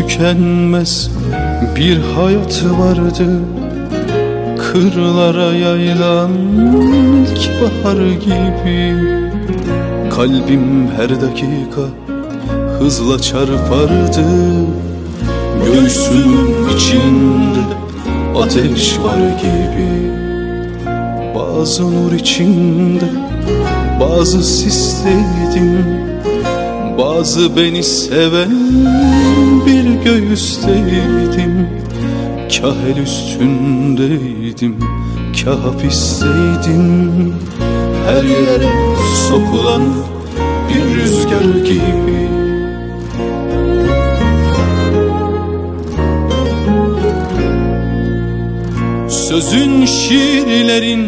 tükenmez bir hayat vardı. Kırlara yayılan ilkbahar gibi kalbim her dakika hızla çarpardı. Göğsümün içinde ateş var gibi, bazı nur içinde bazı sisleydim, bazı beni seven bir göğüsteydim. Kah el üstündeydim, kah hapisteydim. Her yere sokulan bir rüzgar gibi. Sözün, şiirlerin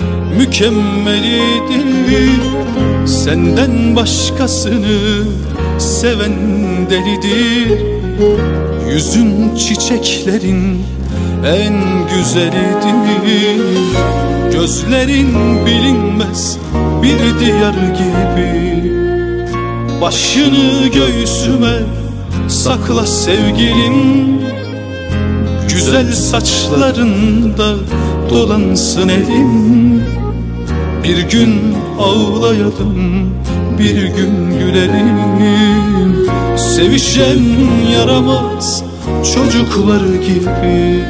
mükemmelidir. Senden başkasını seven delidir. Yüzün çiçeklerin en güzelidir. Gözlerin bilinmez bir diyar gibi. Başını göğsüme sakla sevgilim. Güzel saçlarında dolansın elim. Bir gün ağlayalım, bir gün gülelim. Sevişen yaramaz çocuklar gibi.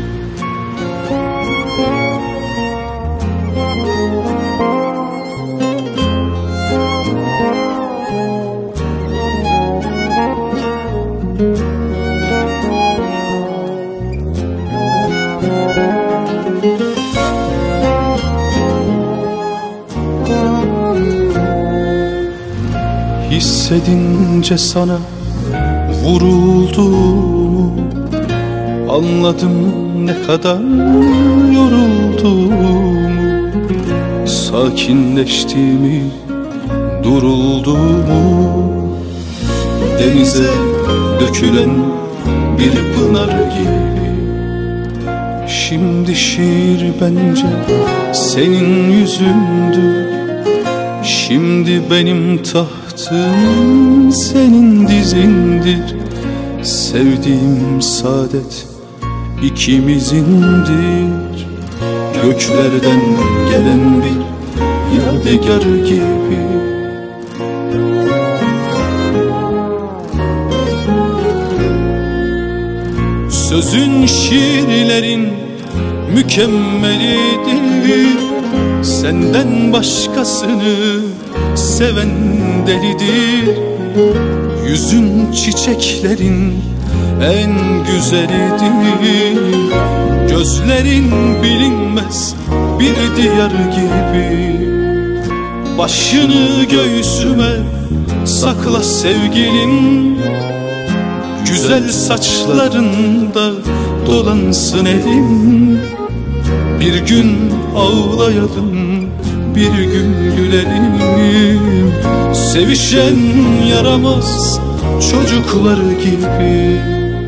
Hissedince sana vurulduğumu anladım, ne kadar yorulduğumu. Sakinleştiğimi, durulduğumu. Denize dökülen bir pınar gibi. Şimdi şiir bence senin yüzündü. Şimdi benim tahtım senin dizindir. Sevdiğim saadet ikimizindir. Göklerden gelen bir yadigar gibi. Sözün, şiirlerin mükemmelidir. Senden başkasını seven delidir. Yüzün çiçeklerin en güzelidir. Gözlerin bilinmez bir diyar gibi. Başını göğsüme sakla sevgilim. Güzel saçlarında dolansın elim. Bir gün ağlayalım, bir gün gülelim. Sevişen yaramaz çocuklar gibi.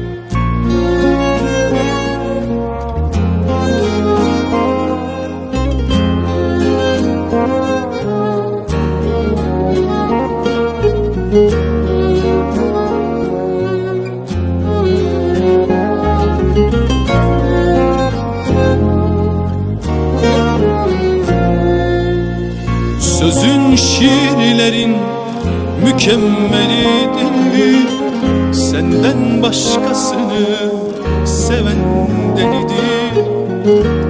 Sözün, şiirlerin mükemmelidir. Senden başkasını seven delidir.